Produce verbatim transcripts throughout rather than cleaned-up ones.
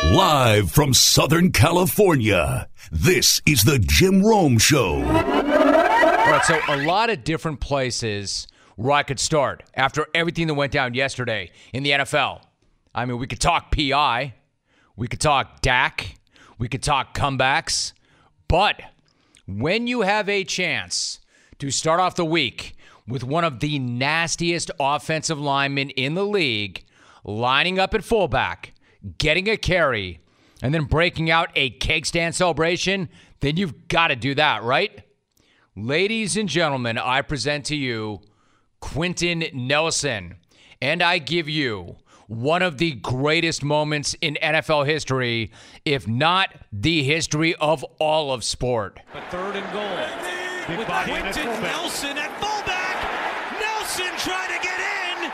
Live from Southern California, this is the Jim Rome Show. All right, so a lot of different places where I could start after everything that went down yesterday in the N F L. I mean, we could talk P I, we could talk Dak, we could talk comebacks, but when you have a chance to start off the week with one of the nastiest offensive linemen in the league lining up at fullback, getting a carry, and then breaking out a keg stand celebration, then you've got to do that, right? Ladies and gentlemen, I present to you Quenton Nelson, and I give you one of the greatest moments in N F L history, if not the history of all of sport. A third and goal with Quenton Nelson at fullback. Nelson trying to get in.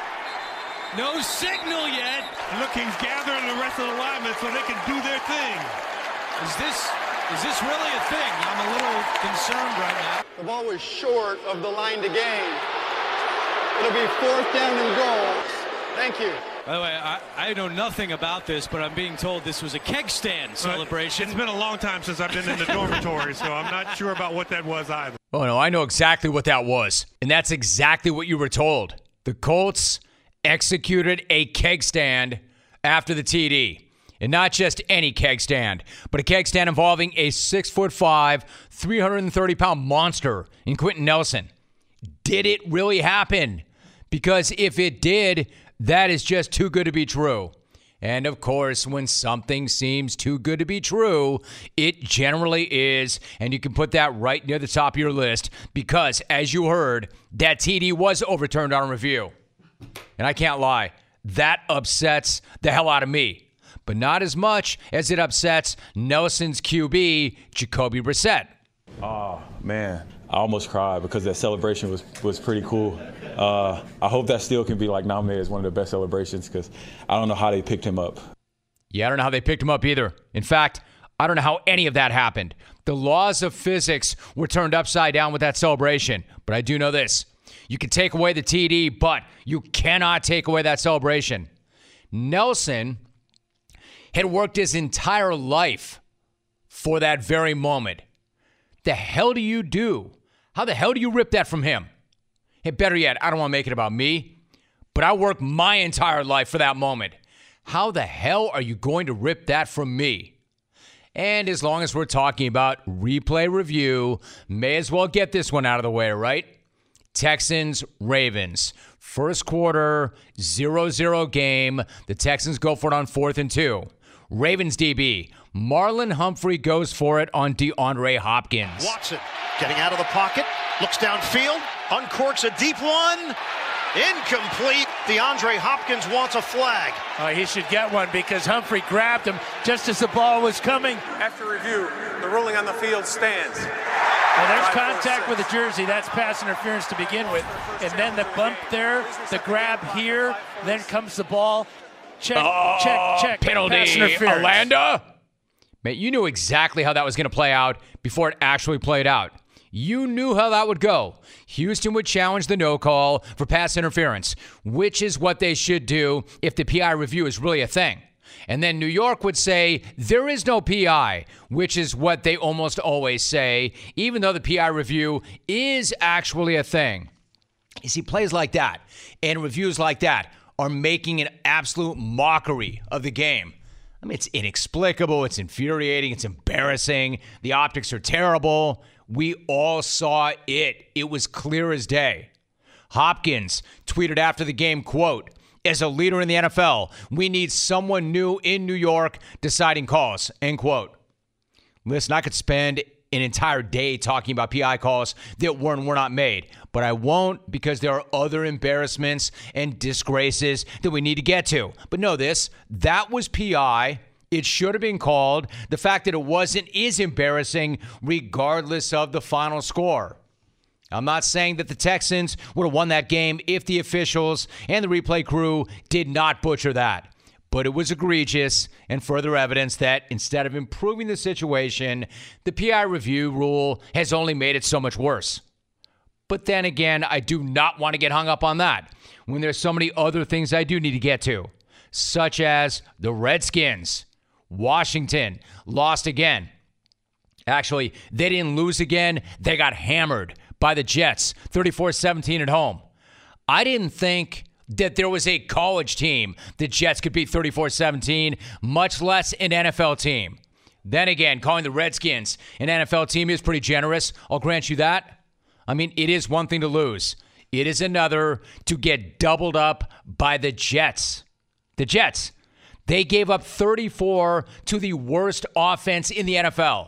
No signal yet. Look, he's gathering the rest of the linemen so they can do their thing. Is this is this really a thing? I'm a little concerned right now. The ball was short of the line to gain. It'll be fourth down and goal. Thank you. By the way, I, I know nothing about this, but I'm being told this was a keg stand celebration. It's been a long time since I've been in the dormitory, so I'm not sure about what that was either. Oh, no, I know exactly what that was. And that's exactly what you were told. The Colts executed a keg stand after the T D. And not just any keg stand, but a keg stand involving a six foot five, three hundred thirty pound monster in Quenton Nelson. Did it really happen? Because if it did, that is just too good to be true. And of course, when something seems too good to be true, it generally is. And you can put that right near the top of your list because, as you heard, that T D was overturned on review. And I can't lie, that upsets the hell out of me. But not as much as it upsets Nelson's Q B, Jacoby Brissett. Oh, man, I almost cried because that celebration was, was pretty cool. Uh, I hope that still can be like nominated as one of the best celebrations because I don't know how they picked him up. Yeah, I don't know how they picked him up either. In fact, I don't know how any of that happened. The laws of physics were turned upside down with that celebration. But I do know this. You can take away the T D, but you cannot take away that celebration. Nelson had worked his entire life for that very moment. The hell do you do? How the hell do you rip that from him? Hey, better yet, I don't want to make it about me, but I worked my entire life for that moment. How the hell are you going to rip that from me? And as long as we're talking about replay review, may as well get this one out of the way, right? Texans, Ravens. First quarter, zero zero game. The Texans go for it on fourth and two. Ravens D B, Marlon Humphrey goes for it on DeAndre Hopkins. Watson getting out of the pocket, looks downfield, uncorks a deep one. Incomplete. DeAndre Hopkins wants a flag. Uh, he should get one because Humphrey grabbed him just as the ball was coming. After review, the ruling on the field stands. Well, there's contact with the jersey. That's pass interference to begin with. And then the bump there, the grab here, then comes the ball. Check, oh, check, check. Penalty, Alanda. Man, you knew exactly how that was going to play out before it actually played out. You knew how that would go. Houston would challenge the no call for pass interference, which is what they should do if the P I review is really a thing. And then New York would say there is no P I, which is what they almost always say, even though the P I review is actually a thing. You see, plays like that and reviews like that are making an absolute mockery of the game. I mean, it's inexplicable, it's infuriating, it's embarrassing. The optics are terrible. We all saw it. It was clear as day. Hopkins tweeted after the game, quote, "As a leader in the N F L, we need someone new in New York deciding calls," end quote. Listen, I could spend an entire day talking about P I calls that were and were not made, but I won't because there are other embarrassments and disgraces that we need to get to. But know this, that was P I. It should have been called. The fact that it wasn't is embarrassing regardless of the final score. I'm not saying that the Texans would have won that game if the officials and the replay crew did not butcher that. But it was egregious and further evidence that instead of improving the situation, the P I review rule has only made it so much worse. But then again, I do not want to get hung up on that when there's so many other things I do need to get to, such as the Redskins. Washington lost again. Actually, they didn't lose again. They got hammered by the Jets, thirty-four seventeen at home. I didn't think that there was a college team the Jets could beat thirty-four seventeen, much less an N F L team. Then again, calling the Redskins an N F L team is pretty generous. I'll grant you that. I mean, it is one thing to lose. It is another to get doubled up by the Jets. The Jets, they gave up thirty-four to the worst offense in the N F L.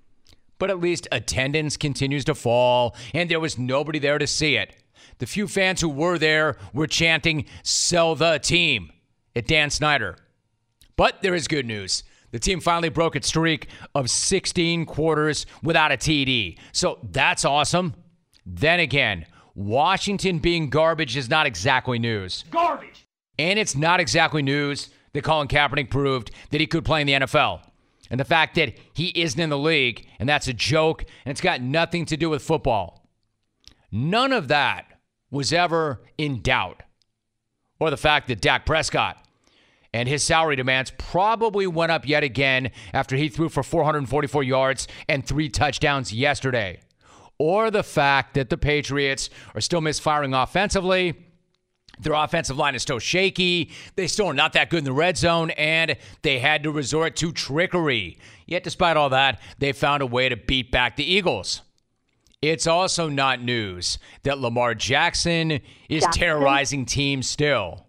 But at least attendance continues to fall, and there was nobody there to see it. The few fans who were there were chanting, "Sell the team," at Dan Snyder. But there is good news. The team finally broke its streak of sixteen quarters without a T D. So that's awesome. Then again, Washington being garbage is not exactly news. Garbage! And it's not exactly news that Colin Kaepernick proved that he could play in the N F L. And the fact that he isn't in the league, and that's a joke, and it's got nothing to do with football. None of that was ever in doubt. Or the fact that Dak Prescott and his salary demands probably went up yet again after he threw for four hundred forty-four yards and three touchdowns yesterday. Or the fact that the Patriots are still misfiring offensively. Their offensive line is still shaky. They still are not that good in the red zone, and they had to resort to trickery. Yet despite all that, they found a way to beat back the Eagles. It's also not news that Lamar Jackson is Jackson. terrorizing teams still.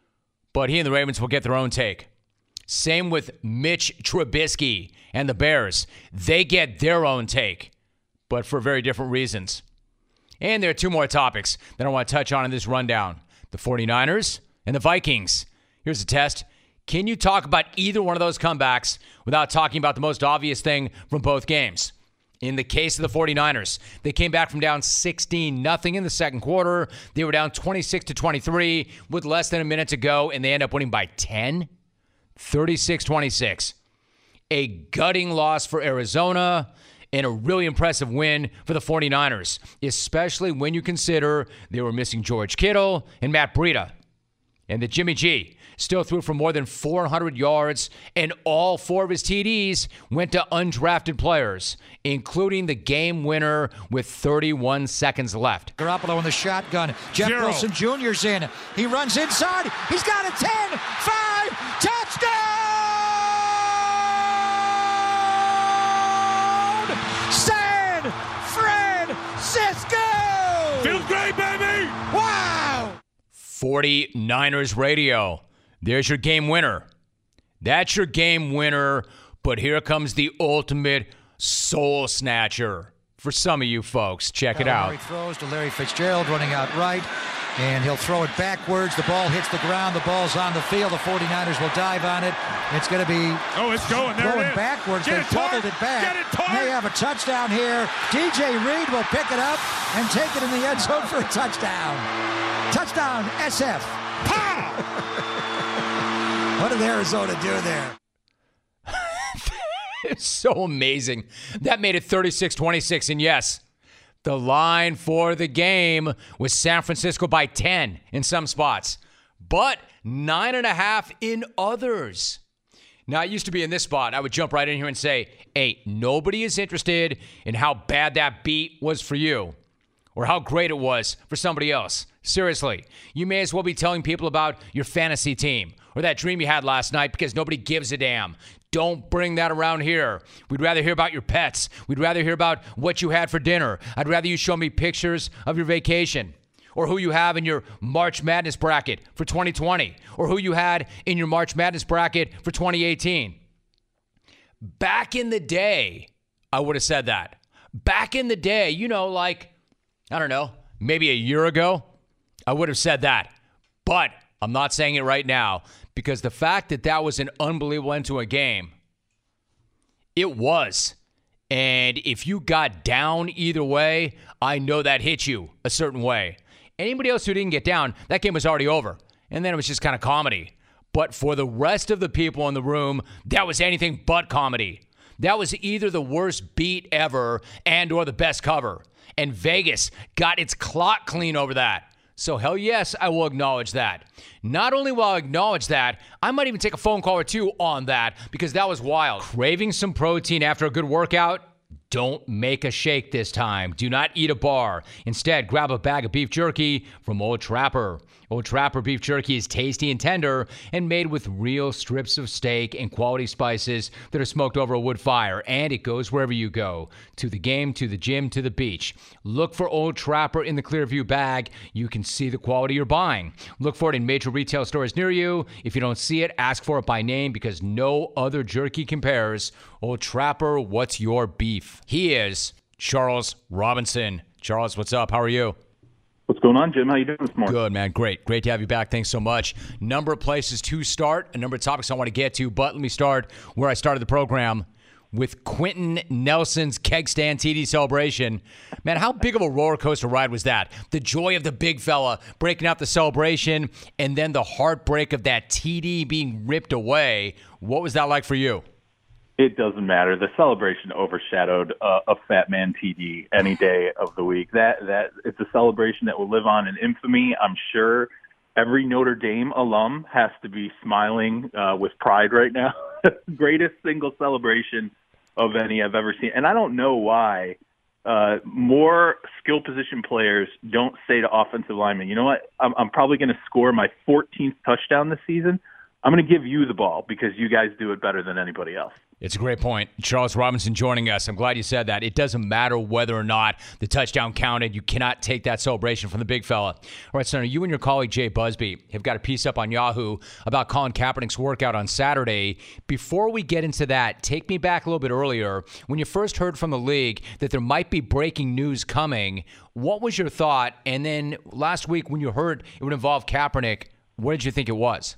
But he and the Ravens will get their own take. Same with Mitch Trubisky and the Bears. They get their own take, but for very different reasons. And there are two more topics that I want to touch on in this rundown. The 49ers and the Vikings. Here's a test. Can you talk about either one of those comebacks without talking about the most obvious thing from both games? In the case of the 49ers, they came back from down sixteen nothing in the second quarter. They were down twenty-six to twenty-three with less than a minute to go, and they end up winning by ten, thirty-six twenty-six. A gutting loss for Arizona and a really impressive win for the 49ers, especially when you consider they were missing George Kittle and Matt Breida. And that Jimmy G still threw for more than four hundred yards, and all four of his T Ds went to undrafted players, including the game winner with thirty-one seconds left. Garoppolo in the shotgun. Jeff Zero. Wilson Junior's in. He runs inside. He's got a ten, five, touchdown! San Francisco! Feels great, baby! Wow! 49ers radio. There's your game winner. That's your game winner, but here comes the ultimate soul snatcher for some of you folks. Check it out. He throws to Larry Fitzgerald running out right, and he'll throw it backwards. The ball hits the ground. The ball's on the field. The 49ers will dive on it. It's going to be oh, it's going, there going it is. backwards. Get they it, doubled Tart. it back. Get it, Tart. They have a touchdown here. D J Reed will pick it up and take it in the end zone for a touchdown. Touchdown, S F. What did Arizona do there? It's so amazing. That made it thirty-six twenty-six, and yes, the line for the game was San Francisco by ten in some spots, but nine and a half in others. Now, it used to be in this spot, I would jump right in here and say, hey, nobody is interested in how bad that beat was for you or how great it was for somebody else. Seriously, you may as well be telling people about your fantasy team or that dream you had last night because nobody gives a damn. Don't bring that around here. We'd rather hear about your pets. We'd rather hear about what you had for dinner. I'd rather you show me pictures of your vacation or who you have in your March Madness bracket for twenty twenty or who you had in your March Madness bracket for twenty eighteen. Back in the day, I would have said that. Back in the day, you know, like, I don't know, maybe a year ago, I would have said that. But I'm not saying it right now because the fact that that was an unbelievable end to a game, it was. And if you got down either way, I know that hit you a certain way. Anybody else who didn't get down, that game was already over. And then it was just kind of comedy. But for the rest of the people in the room, that was anything but comedy. That was either the worst beat ever and or the best cover. And Vegas got its clock clean over that. So hell yes, I will acknowledge that. Not only will I acknowledge that, I might even take a phone call or two on that because that was wild. Craving some protein after a good workout? Don't make a shake this time. Do not eat a bar. Instead, grab a bag of beef jerky from Old Trapper. Old Trapper beef jerky is tasty and tender and made with real strips of steak and quality spices that are smoked over a wood fire. And it goes wherever you go. To the game, to the gym, to the beach. Look for Old Trapper in the Clearview bag. You can see the quality you're buying. Look for it in major retail stores near you. If you don't see it, ask for it by name because no other jerky compares. Old Trapper, what's your beef? He is Charles Robinson. Charles, what's up? How are you? What's going on, Jim? How you doing this morning? Good, man. Great. Great to have you back. Thanks so much. Number of places to start, a number of topics I want to get to, but let me start where I started the program with Quenton Nelson's keg stand T D celebration. Man, how big of a roller coaster ride was that? The joy of the big fella breaking out the celebration and then the heartbreak of that T D being ripped away. What was that like for you? It doesn't matter. The celebration overshadowed uh, a Fat Man T D any day of the week. That that it's a celebration that will live on in infamy. I'm sure every Notre Dame alum has to be smiling uh, with pride right now. Greatest single celebration of any I've ever seen. And I don't know why uh, more skill position players don't say to offensive linemen, you know what, I'm, I'm probably going to score my fourteenth touchdown this season. I'm going to give you the ball because you guys do it better than anybody else. It's a great point. Charles Robinson joining us. I'm glad you said that. It doesn't matter whether or not the touchdown counted. You cannot take that celebration from the big fella. All right, Senator, you and your colleague Jay Busby have got a piece up on Yahoo about Colin Kaepernick's workout on Saturday. Before we get into that, take me back a little bit earlier. When you first heard from the league that there might be breaking news coming, what was your thought? And then last week when you heard it would involve Kaepernick, what did you think it was?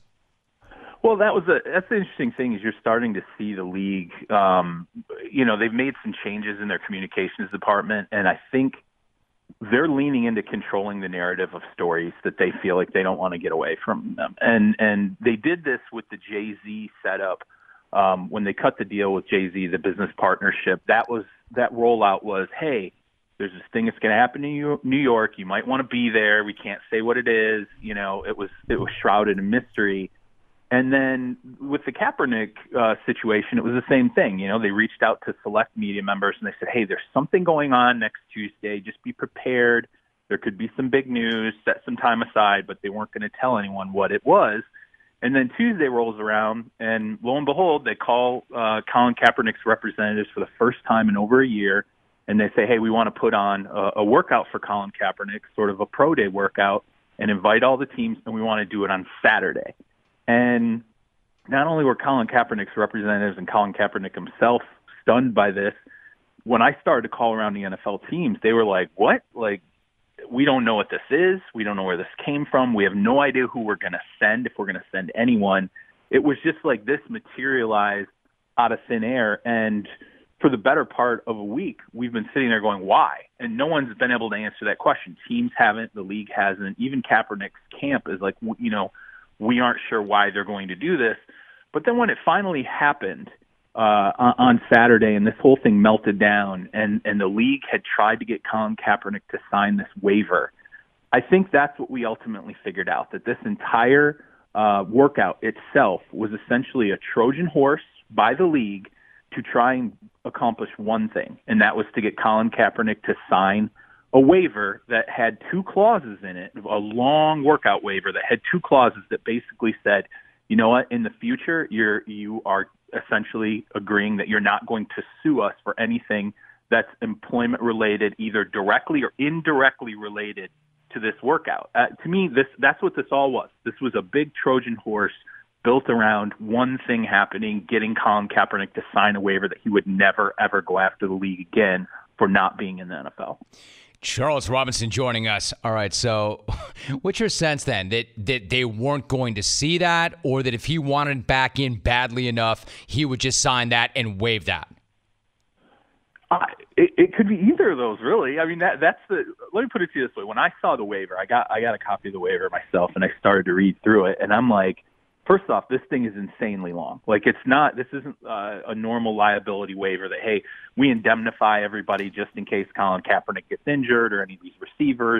Well, that was a that's the interesting thing is you're starting to see the league. Um, you know, they've made some changes in their communications department, and I think they're leaning into controlling the narrative of stories that they feel like they don't want to get away from them. And and they did this with the Jay-Z setup um, when they cut the deal with Jay-Z, the business partnership. That was that rollout was, hey, there's this thing that's going to happen in New York. You might want to be there. We can't say what it is. You know, it was it was shrouded in mystery. And then with the Kaepernick uh, situation, it was the same thing. You know, they reached out to select media members and they said, hey, there's something going on next Tuesday. Just be prepared. There could be some big news. Set some time aside, but they weren't going to tell anyone what it was. And then Tuesday rolls around, and lo and behold, they call uh, Colin Kaepernick's representatives for the first time in over a year, and they say, hey, we want to put on a, a workout for Colin Kaepernick, sort of a pro day workout, and invite all the teams, and we want to do it on Saturday. And not only were Colin Kaepernick's representatives and Colin Kaepernick himself stunned by this, when I started to call around the N F L teams, they were like, what? Like, we don't know what this is. We don't know where this came from. We have no idea who we're going to send, if we're going to send anyone. It was just like this materialized out of thin air. And for the better part of a week, we've been sitting there going, why? And no one's been able to answer that question. Teams haven't. The league hasn't. Even Kaepernick's camp is like, you know, we aren't sure why they're going to do this. But then when it finally happened uh, on Saturday and this whole thing melted down and, and the league had tried to get Colin Kaepernick to sign this waiver, I think that's what we ultimately figured out, that this entire uh, workout itself was essentially a Trojan horse by the league to try and accomplish one thing, and that was to get Colin Kaepernick to sign a waiver that had two clauses in it, a long workout waiver that had two clauses that basically said, you know what, in the future, you're, you are essentially agreeing that you're not going to sue us for anything that's employment related, either directly or indirectly related to this workout. Uh, to me, this that's what this all was. This was a big Trojan horse built around one thing happening, getting Colin Kaepernick to sign a waiver that he would never, ever go after the league again for not being in the N F L. Charles Robinson joining us. All right, so what's your sense then, that, that they weren't going to see that, or that if he wanted back in badly enough, he would just sign that and waive that? Uh, it, it could be either of those, really. I mean, that that's the. Let me put it to you this way: when I saw the waiver, I got I got a copy of the waiver myself, and I started to read through it, and I'm like, first off, this thing is insanely long. Like, it's not, this isn't uh, a normal liability waiver that, hey, we indemnify everybody just in case Colin Kaepernick gets injured or any of these receivers.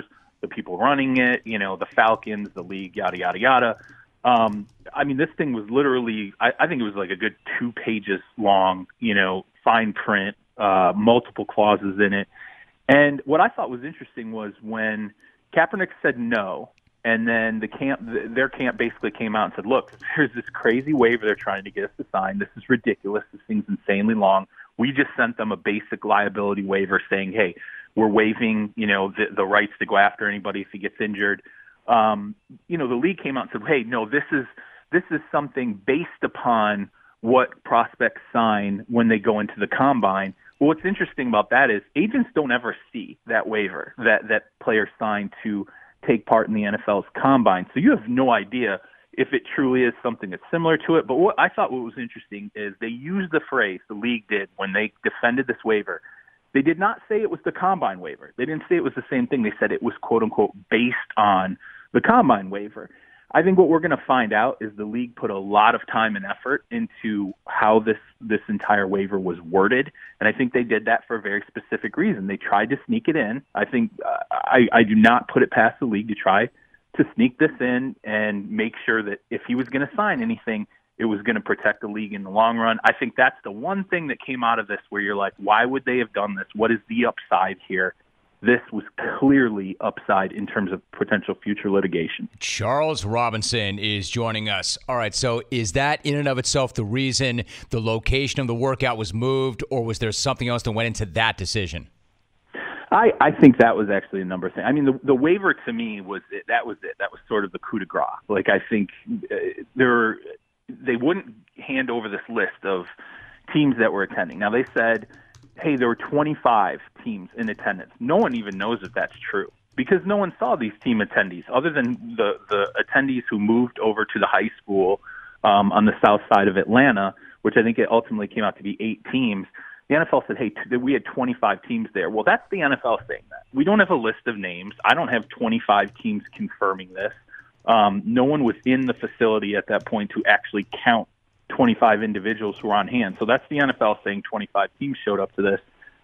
the people running it, you know, the Falcons, the league, yada, yada, yada. Um, I mean, this thing was literally, I, I think it was like a good two pages long, you know, fine print, uh, multiple clauses in it. And what I thought was interesting was when Kaepernick said no, and then the camp, their camp basically came out and said, look, there's this crazy waiver they're trying to get us to sign. This is ridiculous. This thing's insanely long. We just sent them a basic liability waiver saying, hey, we're waiving, you know, the, the rights to go after anybody if he gets injured. Um, you know, the league came out and said, hey, no, this is this is something based upon what prospects sign when they go into the combine. Well, what's interesting about that is agents don't ever see that waiver that, that players sign to take part in the N F L's combine. So you have no idea if it truly is something that's similar to it. But what I thought what was interesting is they used the phrase, the league did, when they defended this waiver. They did not say it was the combine waiver. They didn't say it was the same thing. They said it was, quote unquote, based on the combine waiver. I think what we're going to find out is the league put a lot of time and effort into how this, this entire waiver was worded. And I think they did that for a very specific reason. They tried to sneak it in. I think uh, I, I do not put it past the league to try to sneak this in and make sure that if he was going to sign anything, it was going to protect the league in the long run. I think that's the one thing that came out of this where you're like, why would they have done this? What is the upside here? This was clearly upside in terms of potential future litigation. Charles Robinson is joining us. All right, so is that in and of itself the reason the location of the workout was moved, or was there something else that went into that decision? I, I think that was actually a number thing. I mean, the, the waiver to me was it, that was it. That was sort of the coup de grace. Like, I think uh, there they wouldn't hand over this list of teams that were attending. Now, they said, hey, there were twenty-five teams in attendance. No one even knows if that's true because no one saw these team attendees other than the, the attendees who moved over to the high school um, on the south side of Atlanta, which I think it ultimately came out to be eight teams. The N F L said, hey, t- we had twenty-five teams there. Well, that's the N F L saying that. We don't have a list of names. I don't have twenty-five teams confirming this. Um, no one was in the facility at that point to actually count twenty-five individuals who were on hand. So that's the N F L saying twenty-five teams showed up to this.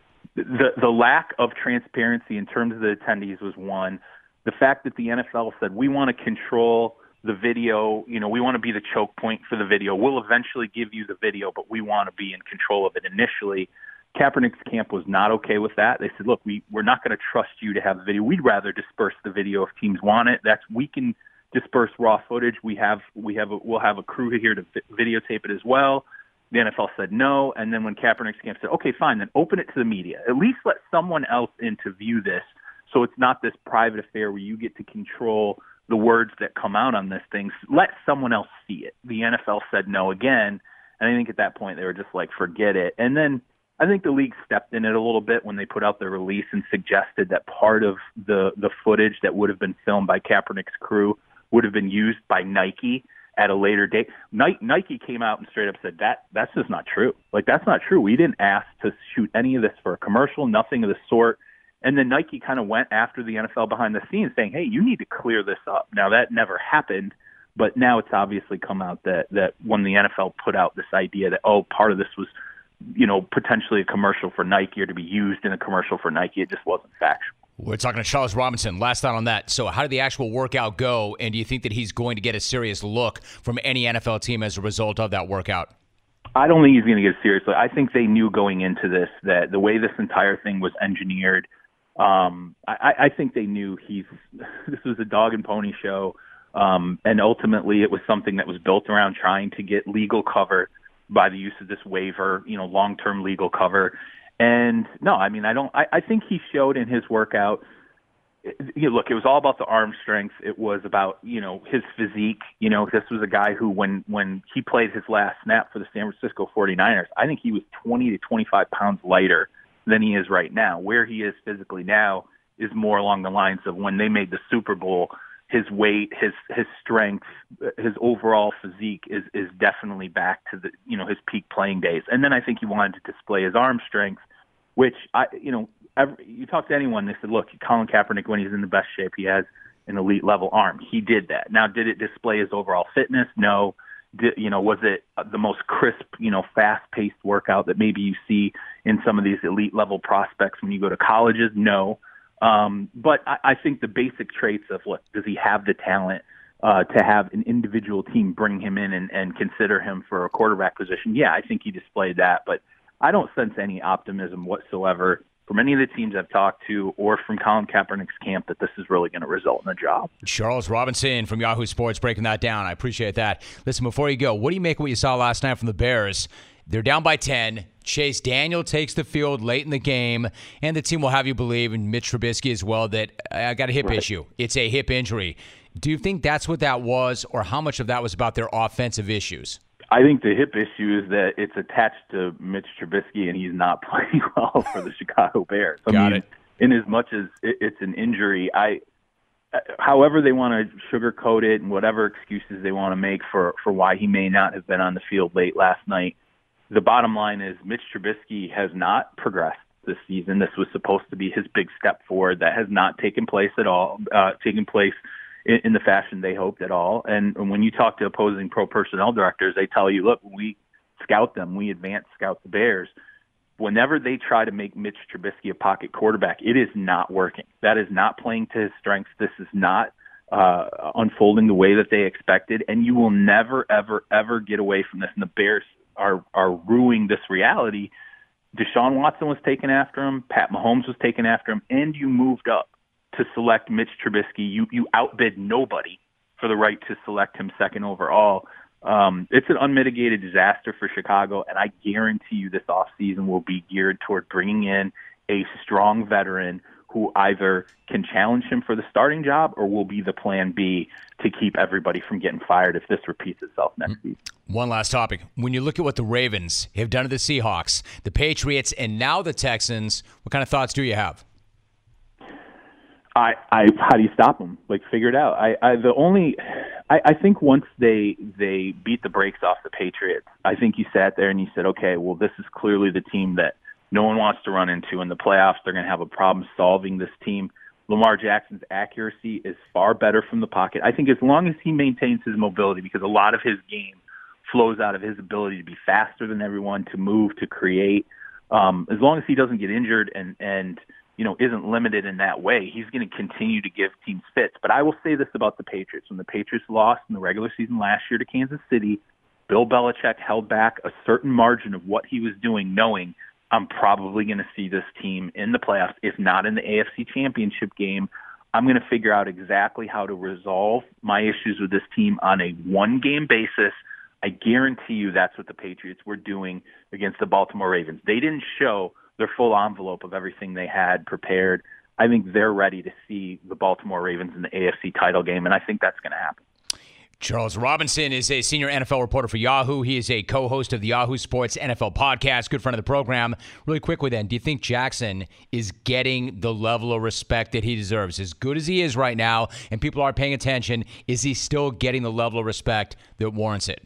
The, the lack of transparency in terms of the attendees was one. The fact that the N F L said, we want to control the video, you know, we want to be the choke point for the video. We'll eventually give you the video, but we want to be in control of it initially. Kaepernick's camp was not okay with that. They said, look, we, we're not going to trust you to have the video. We'd rather disperse the video if teams want it. That's, we can disperse raw footage. We have, we have, a, we'll have a crew here to videotape it as well. The N F L said no. And then when Kaepernick's camp said, okay, fine, then open it to the media. At least let someone else in to view this. So it's not this private affair where you get to control the words that come out on this thing. Let someone else see it. The N F L said no again. And I think at that point they were just like, forget it. And then I think the league stepped in it a little bit when they put out their release and suggested that part of the, the footage that would have been filmed by Kaepernick's crew would have been used by Nike at a later date. Nike came out and straight up said that that's just not true. Like, that's not true. We didn't ask to shoot any of this for a commercial, nothing of the sort. And then Nike kind of went after the N F L behind the scenes saying, hey, you need to clear this up. Now, that never happened, but now it's obviously come out that, that when the N F L put out this idea that, oh, part of this was, you know, potentially a commercial for Nike or to be used in a commercial for Nike, it just wasn't factual. We're talking to Charles Robinson. Last thought on that. So how did the actual workout go, and do you think that he's going to get a serious look from any N F L team as a result of that workout? I don't think he's going to get a serious look. I think they knew going into this that the way this entire thing was engineered, Um, I, I think they knew he's. This was a dog and pony show, um, and ultimately it was something that was built around trying to get legal cover by the use of this waiver, you know, long-term legal cover. And no, I mean, I don't. I, I think he showed in his workout. You know, look, it was all about the arm strength. It was about, you know, his physique. You know, this was a guy who, when when he played his last snap for the San Francisco forty-niners, I think he was twenty to twenty-five pounds lighter than he is right now. Where he is physically now is more along the lines of when they made the Super Bowl. His weight, his his strength, his overall physique is is definitely back to the, you know, his peak playing days. And then I think he wanted to display his arm strength, which I you know every, you talk to anyone, they said, look, Colin Kaepernick, when he's in the best shape, he has an elite level arm. He did that. Now, did it display his overall fitness? No. Did, you know, was it the most crisp, you know, fast-paced workout that maybe you see in some of these elite level prospects when you go to colleges? No. Um, but I, I think the basic traits of, look, does he have the talent uh, to have an individual team bring him in and, and consider him for a quarterback position? Yeah, I think he displayed that, but I don't sense any optimism whatsoever from any of the teams I've talked to or from Colin Kaepernick's camp that this is really going to result in a job. Charles Robinson from Yahoo Sports breaking that down. I appreciate that. Listen, before you go, what do you make of what you saw last night from the Bears? They're down by ten. Chase Daniel takes the field late in the game, and the team will have you believe, and Mitch Trubisky as well, that I got a hip right. issue. It's a hip injury. Do you think that's what that was, or how much of that was about their offensive issues? I think the hip issue is that it's attached to Mitch Trubisky, and he's not playing well for the Chicago Bears. I Got mean, it. In as much as it's an injury, I, however they want to sugarcoat it and whatever excuses they want to make for, for why he may not have been on the field late last night, the bottom line is Mitch Trubisky has not progressed this season. This was supposed to be his big step forward. That has not taken place at all, uh, taken place in, in the fashion they hoped at all. And when you talk to opposing pro personnel directors, they tell you, look, we scout them, we advance scout the Bears. Whenever they try to make Mitch Trubisky a pocket quarterback, it is not working. That is not playing to his strengths. This is not uh, unfolding the way that they expected. And you will never, ever, ever get away from this. And the Bears are are ruining this reality. Deshaun Watson was taken after him. Pat Mahomes was taken after him. And you moved up to select Mitch Trubisky. You you outbid nobody for the right to select him second overall. Um, it's an unmitigated disaster for Chicago, and I guarantee you this offseason will be geared toward bringing in a strong veteran who either can challenge him for the starting job or will be the plan B to keep everybody from getting fired if this repeats itself next season. One last topic. When you look at what the Ravens have done to the Seahawks, the Patriots, and now the Texans, what kind of thoughts do you have? I, I how do you stop them? Like, figure it out. I, I the only I, I think once they they beat the brakes off the Patriots, I think you sat there and you said, okay, well, this is clearly the team that no one wants to run into in the playoffs. They're going to have a problem solving this team. Lamar Jackson's accuracy is far better from the pocket. I think as long as he maintains his mobility, because a lot of his game flows out of his ability to be faster than everyone, to move, to create. Um, as long as he doesn't get injured and and you know, isn't limited in that way, he's going to continue to give teams fits. But I will say this about the Patriots. When the Patriots lost in the regular season last year to Kansas City, Bill Belichick held back a certain margin of what he was doing, knowing I'm probably going to see this team in the playoffs, if not in the A F C Championship game. I'm going to figure out exactly how to resolve my issues with this team on a one-game basis. I guarantee you that's what the Patriots were doing against the Baltimore Ravens. They didn't show their full envelope of everything they had prepared. I think they're ready to see the Baltimore Ravens in the A F C title game, and I think that's going to happen. Charles Robinson is a senior N F L reporter for Yahoo. He is a co-host of the Yahoo Sports N F L podcast, good friend of the program. Really quickly then, do you think Jackson is getting the level of respect that he deserves? As good as he is right now, and people are paying attention, is he still getting the level of respect that warrants it?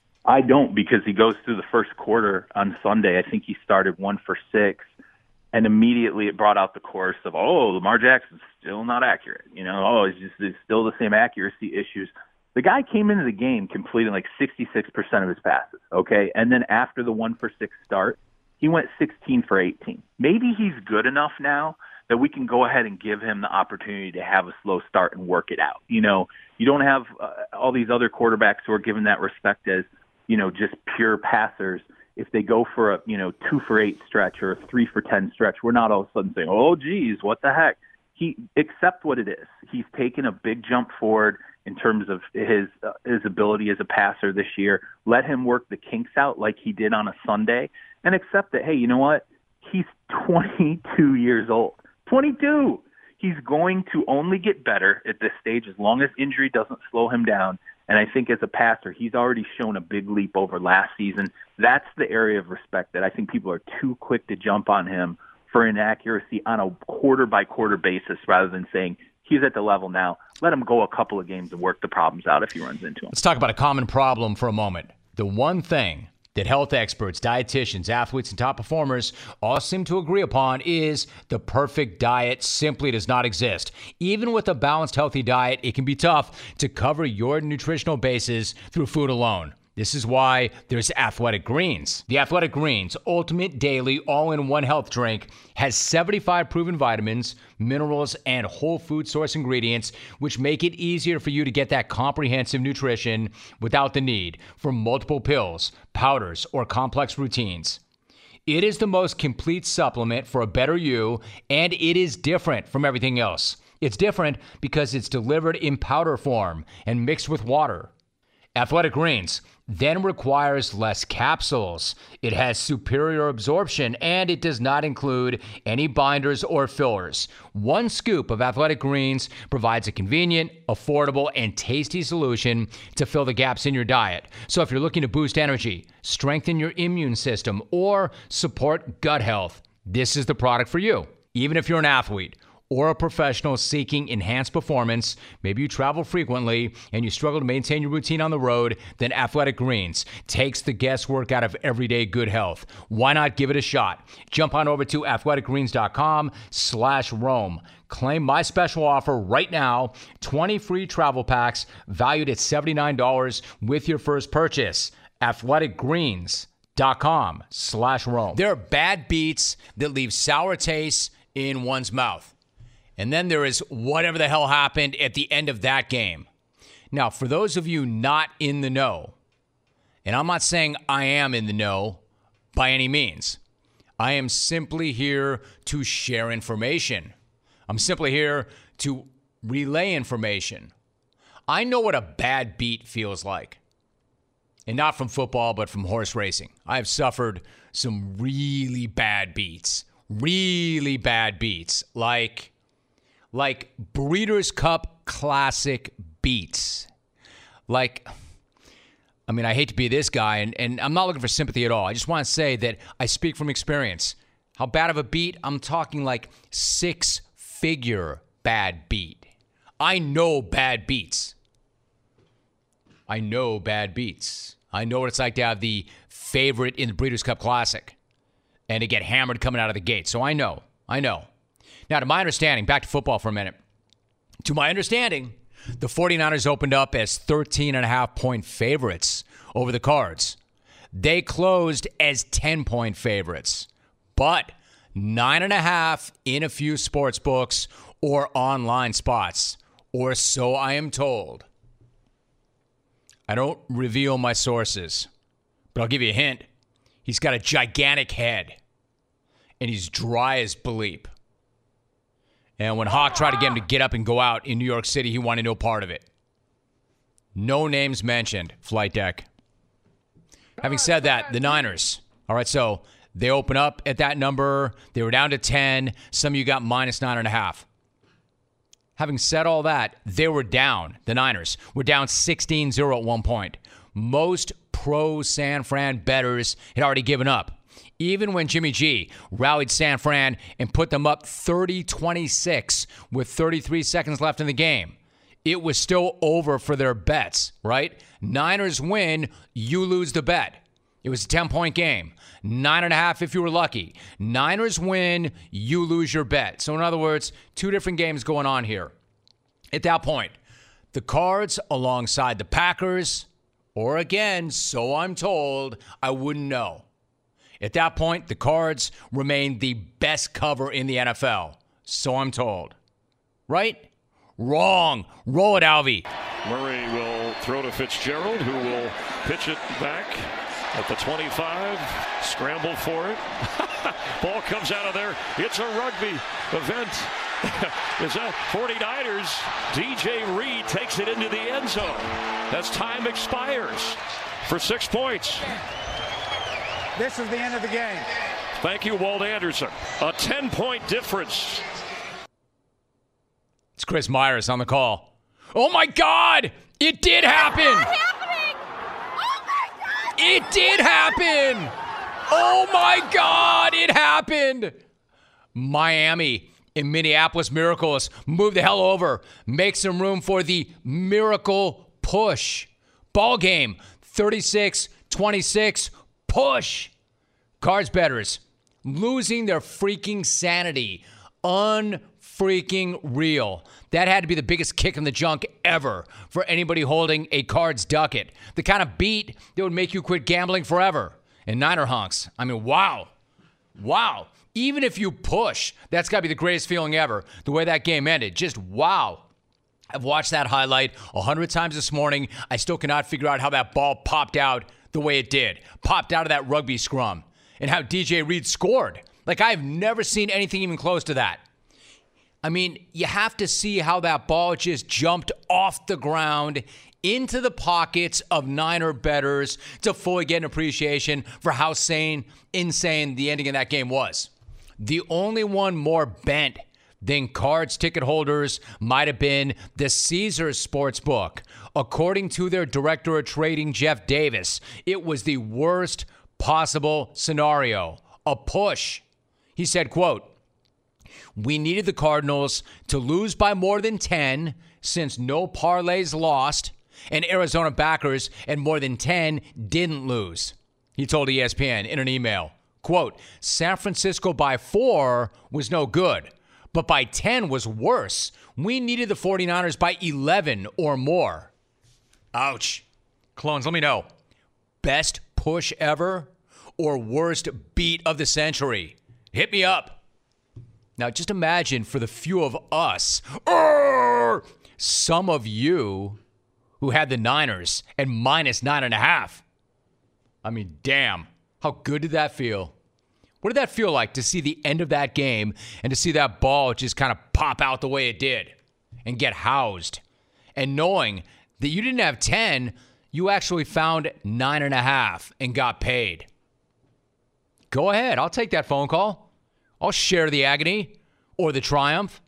I don't, because he goes through the first quarter on Sunday. I think he started one for six, and immediately it brought out the chorus of, oh, Lamar Jackson's still not accurate. You know, oh, it's just it's still the same accuracy issues. The guy came into the game completing like sixty-six percent of his passes, okay? And then after the one for six start, he went sixteen for eighteen. Maybe he's good enough now that we can go ahead and give him the opportunity to have a slow start and work it out. You know, you don't have uh, all these other quarterbacks who are given that respect as, you know, just pure passers. If they go for a, you know, two for eight stretch or a three for ten stretch, we're not all of a sudden saying, oh, geez, what the heck? He accept what it is. He's taken a big jump forward in terms of his uh, his ability as a passer this year. Let him work the kinks out like he did on a Sunday, and accept that, hey, you know what? He's twenty-two years old. twenty-two! He's going to only get better at this stage as long as injury doesn't slow him down. And I think as a passer, he's already shown a big leap over last season. That's the area of respect that I think people are too quick to jump on him for inaccuracy on a quarter-by-quarter basis rather than saying, he's at the level now. Let him go a couple of games and work the problems out if he runs into them. Let's talk about a common problem for a moment. The one thing that health experts, dietitians, athletes, and top performers all seem to agree upon is the perfect diet simply does not exist. Even with a balanced, healthy diet, it can be tough to cover your nutritional bases through food alone. This is why there's Athletic Greens. The Athletic Greens Ultimate Daily All-in-One Health Drink has seventy-five proven vitamins, minerals, and whole food source ingredients, which make it easier for you to get that comprehensive nutrition without the need for multiple pills, powders, or complex routines. It is the most complete supplement for a better you, and it is different from everything else. It's different because it's delivered in powder form and mixed with water. Athletic Greens then requires less capsules. It has superior absorption, and it does not include any binders or fillers. One scoop of Athletic Greens provides a convenient, affordable, and tasty solution to fill the gaps in your diet. So if you're looking to boost energy, strengthen your immune system, or support gut health, this is the product for you. Even if you're an athlete or a professional seeking enhanced performance, maybe you travel frequently and you struggle to maintain your routine on the road, then Athletic Greens takes the guesswork out of everyday good health. Why not give it a shot? Jump on over to athleticgreens.com slash Rome. Claim my special offer right now, twenty free travel packs valued at seventy-nine dollars with your first purchase. athleticgreens.com slash Rome. There are bad beats that leave sour tastes in one's mouth. And then there is whatever the hell happened at the end of that game. Now, for those of you not in the know, and I'm not saying I am in the know by any means. I am simply here to share information. I'm simply here to relay information. I know what a bad beat feels like. And not from football, but from horse racing. I've suffered some really bad beats. Really bad beats. Like... Like Breeders' Cup Classic beats. Like, I mean, I hate to be this guy, and, and I'm not looking for sympathy at all. I just want to say that I speak from experience. How bad of a beat? I'm talking like six-figure bad beat. I know bad beats. I know bad beats. I know what it's like to have the favorite in the Breeders' Cup Classic and to get hammered coming out of the gate. So I know. I know. Now, to my understanding, back to football for a minute. To my understanding, the 49ers opened up as thirteen and a half point favorites over the Cards. They closed as ten point favorites, but nine and a half in a few sports books or online spots, or so I am told. I don't reveal my sources, but I'll give you a hint. He's got a gigantic head, and he's dry as bleep. And when Hawk tried to get him to get up and go out in New York City, he wanted no part of it. No names mentioned, Flight Deck. Having said that, the Niners. All right, so they open up at that number. They were down to ten. Some of you got minus nine and a half. Having said all that, they were down. The Niners were down sixteen zero at one point. Most pro San Fran bettors had already given up. Even when Jimmy G rallied San Fran and put them up thirty twenty-six with thirty-three seconds left in the game, it was still over for their bets, right? Niners win, you lose the bet. It was a ten-point game. Nine and a half if you were lucky. Niners win, you lose your bet. So in other words, two different games going on here. At that point, the Cards alongside the Packers, or again, so I'm told, I wouldn't know. At that point, the Cards remained the best cover in the N F L. So I'm told. Right? Wrong. Roll it, Alvy. Murray will throw to Fitzgerald, who will pitch it back at the twenty-five. Scramble for it. Ball comes out of there. It's a rugby event. Is that 49ers? D J Reed takes it into the end zone. As time expires for six points. This is the end of the game. Thank you, Walt Anderson. A ten-point difference. It's Chris Myers on the call. Oh, my God! It did happen! It's not happening! Oh, my God! It did happen! Oh, my God! It happened! Miami and Minneapolis Miracles move the hell over. Make some room for the miracle push. Ball game, thirty-six twenty-six. Push. Cards bettors losing their freaking sanity. Unfreaking freaking real. That had to be the biggest kick in the junk ever for anybody holding a Cards ducat. The kind of beat that would make you quit gambling forever. And Niner honks. I mean, wow. Wow. Even if you push, that's got to be the greatest feeling ever. The way that game ended. Just wow. I've watched that highlight a hundred times this morning. I still cannot figure out how that ball popped out the way it did. Popped out of that rugby scrum. And how D J Reed scored. Like, I've never seen anything even close to that. I mean, you have to see how that ball just jumped off the ground into the pockets of Niner bettors to fully get an appreciation for how sane, insane the ending of that game was. The only one more bent than Cards ticket holders might have been the Caesars Sportsbook. According to their director of trading, Jeff Davis, it was the worst possible scenario. A push. He said, quote, "We needed the Cardinals to lose by more than ten since no parlays lost, and Arizona backers and more than ten didn't lose." He told E S P N in an email, quote, "San Francisco by four was no good, but by ten was worse. We needed the 49ers by eleven or more." Ouch. Clones, let me know. Best push ever or worst beat of the century? Hit me up. Now, just imagine for the few of us, er, some of you who had the Niners and minus nine and a half. I mean, damn. How good did that feel? What did that feel like to see the end of that game and to see that ball just kind of pop out the way it did and get housed? And knowing that you didn't have ten, you actually found nine and a half and got paid. Go ahead. I'll take that phone call. I'll share the agony or the triumph.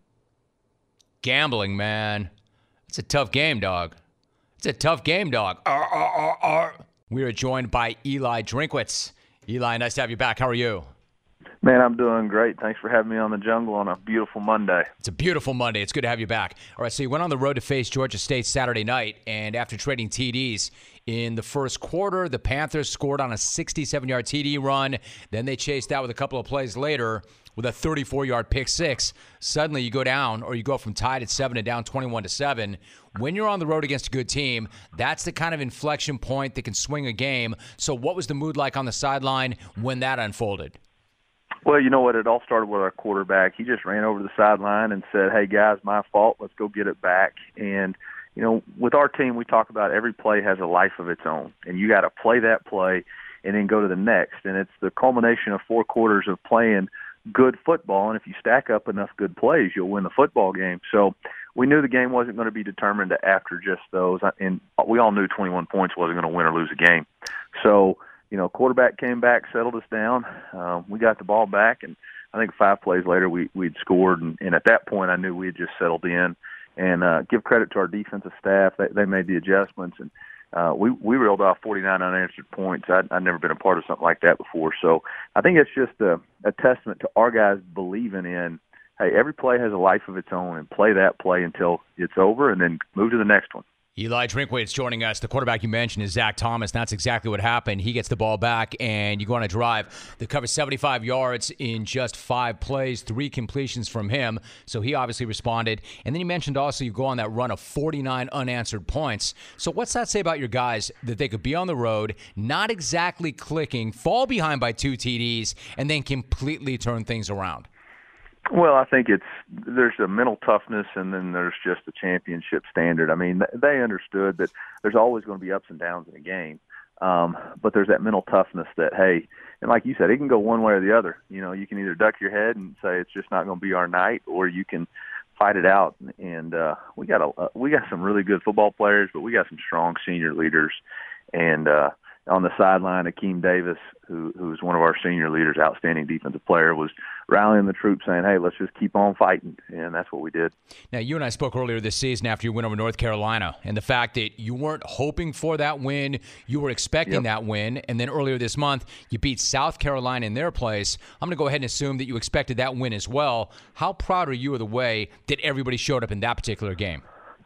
Gambling, man. It's a tough game, dog. It's a tough game, dog. Arr, arr, arr, arr. We are joined by Eli Drinkwitz. Eli, nice to have you back. How are you? Man, I'm doing great. Thanks for having me on the Jungle on a beautiful Monday. It's a beautiful Monday. It's good to have you back. All right, so you went on the road to face Georgia State Saturday night, and after trading T Ds in the first quarter, the Panthers scored on a sixty-seven-yard T D run. Then they chased out with a couple of plays later with a thirty-four-yard pick six. Suddenly you go down, or you go from tied at seven to down twenty-one to seven. When you're on the road against a good team, that's the kind of inflection point that can swing a game. So what was the mood like on the sideline when that unfolded? Well, you know what? It all started with our quarterback. He just ran over the sideline and said, "Hey, guys, my fault. Let's go get it back." And, you know, with our team, we talk about every play has a life of its own, and you got to play that play and then go to the next. And it's the culmination of four quarters of playing good football, and if you stack up enough good plays, you'll win the football game. So we knew the game wasn't going to be determined after just those, and we all knew twenty-one points wasn't going to win or lose a game. So, you know, quarterback came back, settled us down. Uh, we got the ball back, and I think five plays later we, we'd scored. And, and at that point, I knew we had just settled in. And uh, give credit to our defensive staff. They, they made the adjustments. And uh, we, we reeled off forty-nine unanswered points. I'd, I'd never been a part of something like that before. So I think it's just a, a testament to our guys believing in, hey, every play has a life of its own, and play that play until it's over and then move to the next one. Eli Drinkwitz joining us. The quarterback you mentioned is Zach Thomas. That's exactly what happened. He gets the ball back, and you go on a drive that covers seventy-five yards in just five plays, three completions from him. So he obviously responded. And then you mentioned also you go on that run of forty-nine unanswered points. So what's that say about your guys that they could be on the road, not exactly clicking, fall behind by two T Ds, and then completely turn things around? Well, I think it's there's a mental toughness, and then there's just the championship standard. I mean, they understood that there's always going to be ups and downs in a game, um, but there's that mental toughness that, hey, and like you said, it can go one way or the other. You know, you can either duck your head and say it's just not going to be our night, or you can fight it out. And uh, we got a uh, we got some really good football players, but we got some strong senior leaders, and uh, on the sideline, Akeem Davis, who who's one of our senior leaders, outstanding defensive player, was rallying the troops saying, hey, let's just keep on fighting, and that's what we did. Now, you and I spoke earlier this season after you went over North Carolina, and the fact that you weren't hoping for that win, you were expecting yep. that win, and then earlier this month, you beat South Carolina in their place. I'm going to go ahead and assume that you expected that win as well. How proud are you of the way that everybody showed up in that particular game?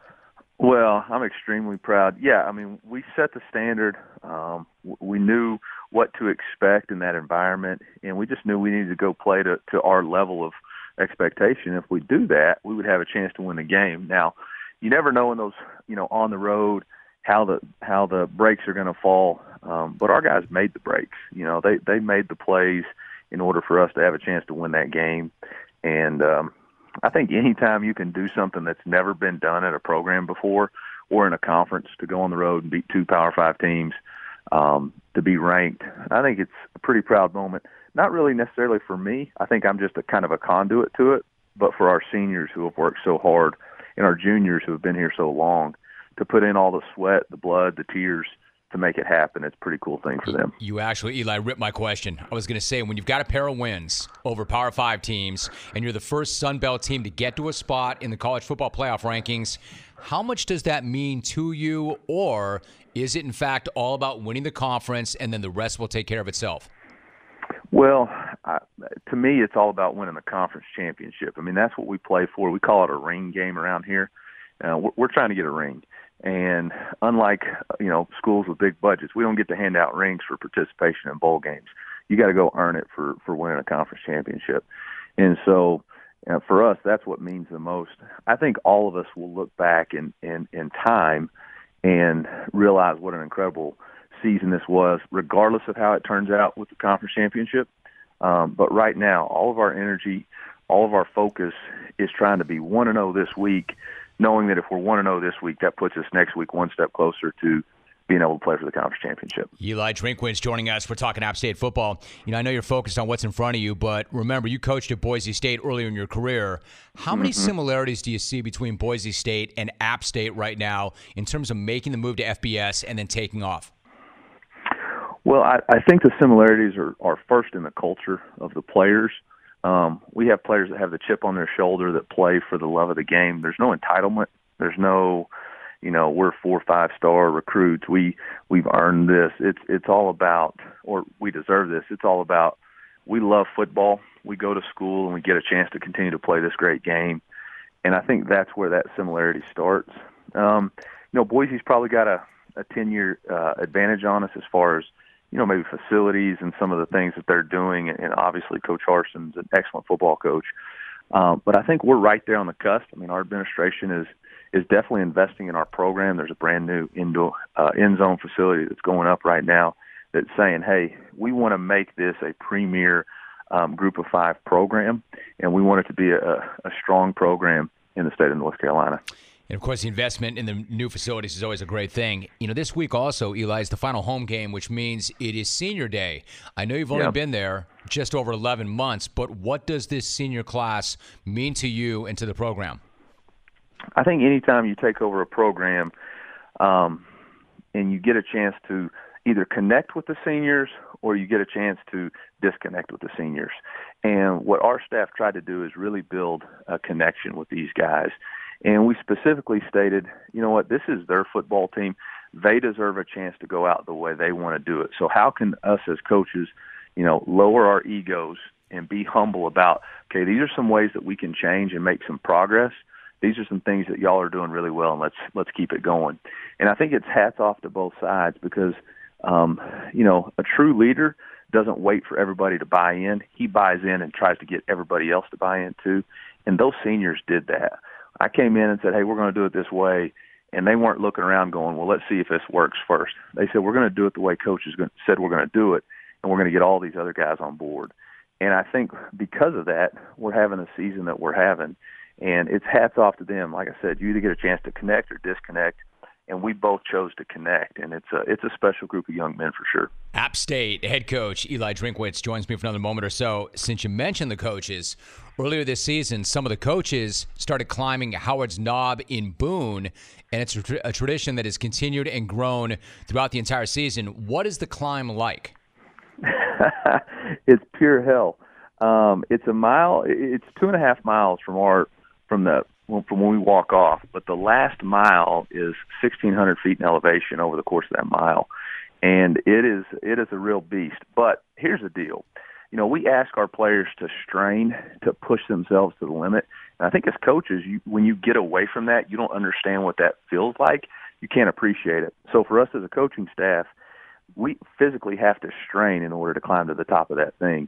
Well, I'm extremely proud. Yeah, I mean, we set the standard. Um, we knew what to expect in that environment, and we just knew we needed to go play to, to our level of expectation. If we do that, we would have a chance to win the game. Now, you never know in those, you know, on the road how the how the breaks are going to fall. Um, but our guys made the breaks. You know, they they made the plays in order for us to have a chance to win that game. And um, I think anytime you can do something that's never been done at a program before or in a conference, to go on the road and beat two Power Five teams, um, to be ranked, I think it's a pretty proud moment. Not really necessarily for me. I think I'm just a kind of a conduit to it, but for our seniors who have worked so hard and our juniors who have been here so long to put in all the sweat, the blood, the tears to make it happen. It's a pretty cool thing for them. You actually, Eli, ripped my question. I was going to say, when you've got a pair of wins over Power Five teams and you're the first Sun Belt team to get to a spot in the college football playoff rankings, how much does that mean to you? Or is it, in fact, all about winning the conference and then the rest will take care of itself? Well, I, to me, it's all about winning the conference championship. I mean, that's what we play for. We call it a ring game around here. Uh, we're, we're trying to get a ring. And unlike, you know, schools with big budgets, we don't get to hand out rings for participation in bowl games. You got to go earn it for, for winning a conference championship. And so uh, for us, that's what means the most. I think all of us will look back in, in, in time and realize what an incredible season this was, regardless of how it turns out with the conference championship. Um, but right now, all of our energy, all of our focus is trying to be one and oh this week, knowing that if we're one and oh this week, that puts us next week one step closer to being able to play for the conference championship. Eli Drinkwitz joining us. We're talking App State football. You know, I know you're focused on what's in front of you, but remember, you coached at Boise State earlier in your career. How many mm-hmm. similarities do you see between Boise State and App State right now in terms of making the move to F B S and then taking off? Well, I, I think the similarities are, are first in the culture of the players. Um, we have players that have the chip on their shoulder that play for the love of the game. There's no entitlement. There's no, you know, we're four or five star recruits. We we've earned this. It's it's all about, or we deserve this. It's all about, we love football. We go to school and we get a chance to continue to play this great game. And I think that's where that similarity starts. Um, you know, Boise's probably got a, a ten year uh, advantage on us as far as, you know, maybe facilities and some of the things that they're doing. And obviously Coach Harson's an excellent football coach. Um, but I think we're right there on the cusp. I mean, our administration is is definitely investing in our program. There's a brand new indoor uh, end zone facility that's going up right now that's saying, hey, we want to make this a premier um, group of five program, and we want it to be a, a strong program in the state of North Carolina. And, of course, the investment in the new facilities is always a great thing. You know, this week also, Eli, is the final home game, which means it is senior day. I know you've only yep. been there just over eleven months, but what does this senior class mean to you and to the program? I think anytime you take over a program um, and you get a chance to either connect with the seniors or you get a chance to disconnect with the seniors. And what our staff tried to do is really build a connection with these guys. And we specifically stated, you know what, this is their football team. They deserve a chance to go out the way they want to do it. So how can us as coaches, you know, lower our egos and be humble about, okay, these are some ways that we can change and make some progress. These are some things that y'all are doing really well, and let's let's keep it going. And I think it's hats off to both sides because, um, you know, a true leader doesn't wait for everybody to buy in. He buys in and tries to get everybody else to buy in too. And those seniors did that. I came in and said, hey, we're going to do it this way. And they weren't looking around going, well, let's see if this works first. They said, we're going to do it the way Coach has said we're going to do it, and we're going to get all these other guys on board. And I think because of that, we're having the season that we're having. And it's hats off to them. Like I said, you either get a chance to connect or disconnect, and we both chose to connect. And it's a it's a special group of young men for sure. App State head coach Eli Drinkwitz joins me for another moment or so. Since you mentioned the coaches, earlier this season, some of the coaches started climbing Howard's Knob in Boone, and it's a, tra- a tradition that has continued and grown throughout the entire season. What is the climb like? It's pure hell. Um, it's a mile. It's two and a half miles from our from the from when we walk off, but the last mile is sixteen hundred feet in elevation over the course of that mile, and it is it is a real beast. But here's the deal. You know, we ask our players to strain, to push themselves to the limit. And I think as coaches, you, when you get away from that, you don't understand what that feels like. You can't appreciate it. So for us as a coaching staff, we physically have to strain in order to climb to the top of that thing.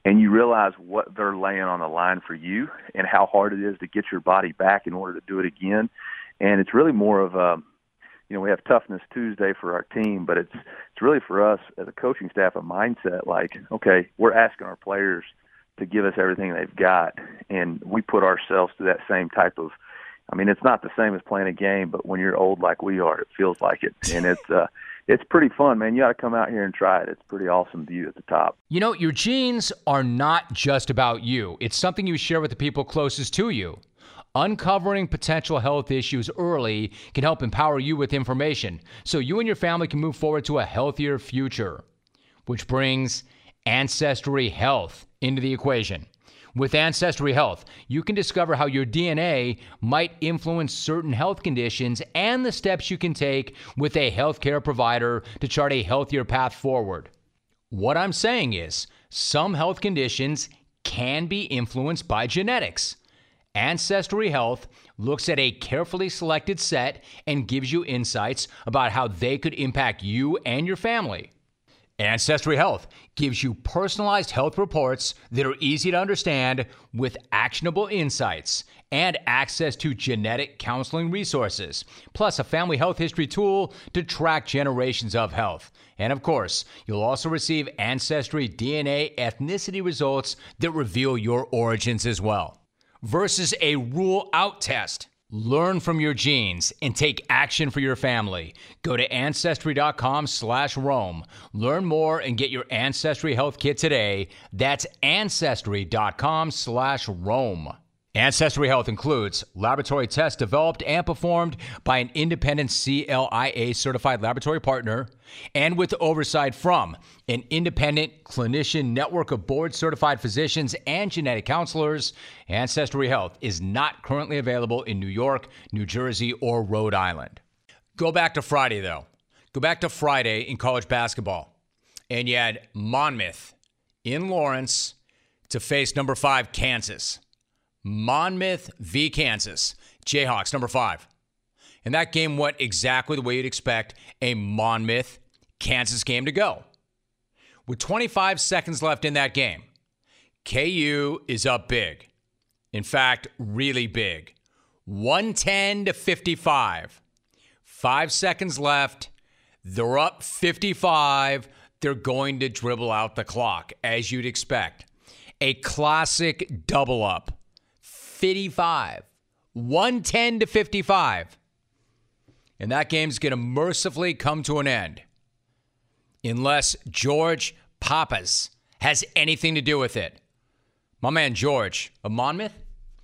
and you realize what they're laying on the line for you and how hard it is to get your body back in order to do it again. And it's really more of a, you know, we have Toughness Tuesday for our team, but it's it's really for us as a coaching staff a mindset like, okay, we're asking our players to give us everything they've got, and we put ourselves to that same type of, I mean, it's not the same as playing a game, but when you're old like we are, it feels like it. And it's uh, it's pretty fun, man. You got to come out here and try it. It's a pretty awesome view at the top. You know, your genes are not just about you. It's something you share with the people closest to you. Uncovering potential health issues early can help empower you with information so you and your family can move forward to a healthier future, which brings Ancestry Health into the equation. With Ancestry Health, you can discover how your D N A might influence certain health conditions and the steps you can take with a healthcare provider to chart a healthier path forward. What I'm saying is, some health conditions can be influenced by genetics. Ancestry Health looks at a carefully selected set and gives you insights about how they could impact you and your family. Ancestry Health gives you personalized health reports that are easy to understand with actionable insights and access to genetic counseling resources, plus a family health history tool to track generations of health. And of course, you'll also receive Ancestry D N A ethnicity results that reveal your origins as well. Versus a rule-out test. Learn from your genes and take action for your family. Go to Ancestry.com slash Rome. Learn more and get your Ancestry Health Kit today. That's Ancestry.com slash Rome. Ancestry Health includes laboratory tests developed and performed by an independent C L I A-certified laboratory partner and with oversight from an independent clinician network of board-certified physicians and genetic counselors. Ancestry Health is not currently available in New York, New Jersey, or Rhode Island. Go back to Friday, though. Go back to Friday in college basketball. And you had Monmouth in Lawrence to face number five, Kansas. Monmouth v. Kansas. Jayhawks, number five. And that game went exactly the way you'd expect a Monmouth-Kansas game to go. With twenty-five seconds left in that game, K U is up big. In fact, really big. one ten to fifty-five. Five seconds left. They're up fifty-five. They're going to dribble out the clock, as you'd expect. A classic double up. fifty-five. one ten to fifty-five. And that game's going to mercifully come to an end. Unless George Papas has anything to do with it. My man George of Monmouth,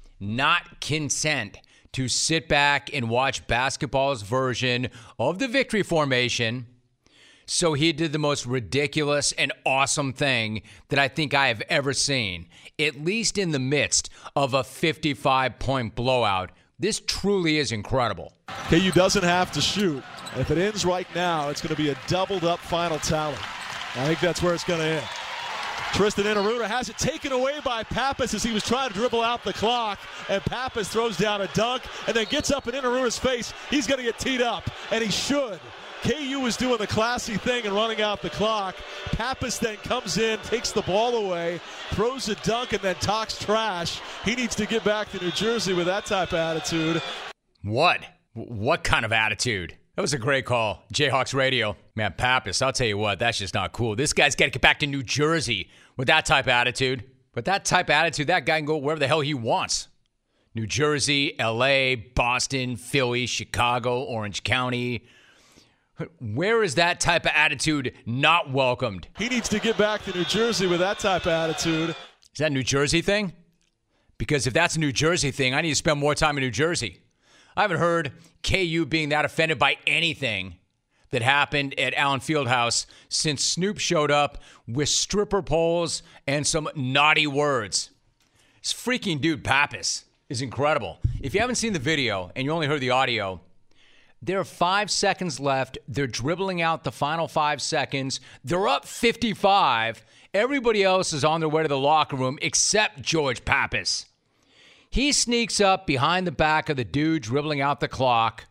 not content to sit back and watch basketball's version of the victory formation. So he did the most ridiculous and awesome thing that I think I have ever seen, at least in the midst of a fifty-five point blowout. This truly is incredible. K U doesn't have to shoot. If it ends right now, it's going to be a doubled-up final tally. I think that's where it's going to end. Tristan Inaruta has it taken away by Pappas as he was trying to dribble out the clock, and Pappas throws down a dunk and then gets up in Inaruta's face. He's going to get teed up, and he should. K U is doing the classy thing and running out the clock. Pappas then comes in, takes the ball away, throws a dunk, and then talks trash. He needs to get back to New Jersey with that type of attitude. What? What kind of attitude? That was a great call. Jayhawks Radio. Man, Pappas, I'll tell you what, that's just not cool. This guy's got to get back to New Jersey with that type of attitude. With that type of attitude, that guy can go wherever the hell he wants. New Jersey, L A, Boston, Philly, Chicago, Orange County. Where is that type of attitude not welcomed? He needs to get back to New Jersey with that type of attitude. Is that a New Jersey thing? Because if that's a New Jersey thing, I need to spend more time in New Jersey. I haven't heard K U being that offended by anything that happened at Allen Fieldhouse since Snoop showed up with stripper poles and some naughty words. This freaking dude, Pappas, is incredible. If you haven't seen the video and you only heard the audio, there are five seconds left. They're dribbling out the final five seconds. They're up fifty-five. Everybody else is on their way to the locker room except George Pappas. He sneaks up behind the back of the dude dribbling out the clock,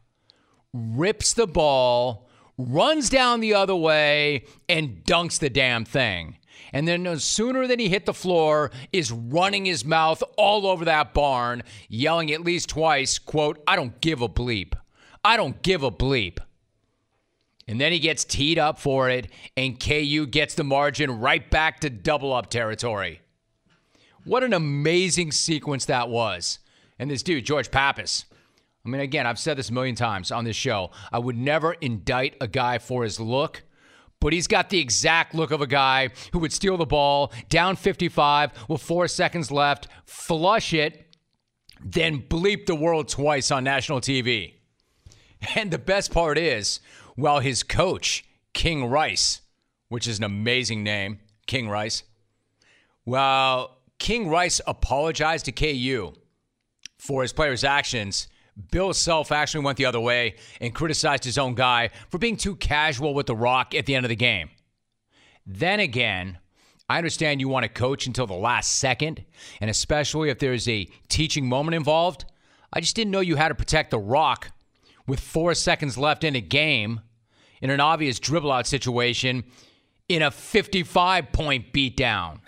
rips the ball, runs down the other way, and dunks the damn thing. And then no sooner than he hit the floor is running his mouth all over that barn, yelling at least twice, quote, "I don't give a bleep. I don't give a bleep." And then he gets teed up for it, and K U gets the margin right back to double-up territory. What an amazing sequence that was. And this dude, George Pappas, I mean, again, I've said this a million times on this show. I would never indict a guy for his look, but he's got the exact look of a guy who would steal the ball, down fifty-five with four seconds left, flush it, then bleep the world twice on national T V. And the best part is, while his coach, King Rice, which is an amazing name, King Rice, while King Rice apologized to K U for his players' actions, Bill Self actually went the other way and criticized his own guy for being too casual with the rock at the end of the game. Then again, I understand you want to coach until the last second, and especially if there's a teaching moment involved. I just didn't know you had to protect the rock with four seconds left in a game in an obvious dribble-out situation in a fifty-five point beatdown.